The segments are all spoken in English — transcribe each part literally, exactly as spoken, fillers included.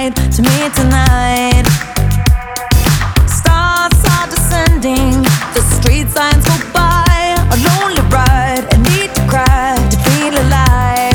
light to me tonight. Stars are descending, the street signs go by. A lonely ride, I need to cry to feel alive.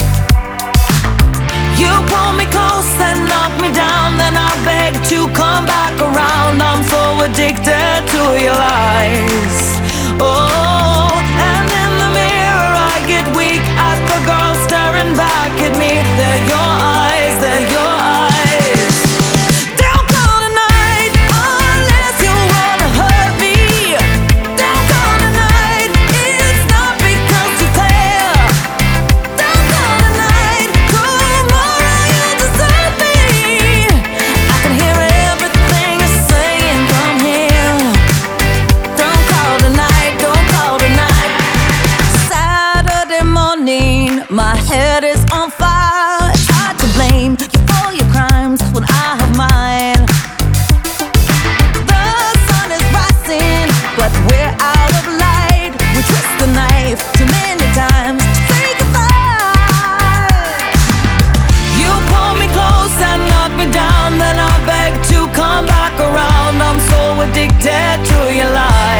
You pull me close and knock me down, then I beg to come back around. I'm so addicted to your lies. Oh, and in the mirror I get weak as the girl staring back at me. They're your eyes, they're your eyes. Don't call tonight unless you wanna hurt me. Don't call tonight, it's not because you care. Don't call tonight, tomorrow you deserve me. I can hear everything you're saying from here. Don't call tonight, don't call tonight. Saturday morning, my head is on fire. It's hard to blame you for your crimes when I have mine. The sun is rising, but we're out of light. We twist the knife too many times to say goodbye. You pull me close and knock me down, then I beg to come back around. I'm so addicted to your lies.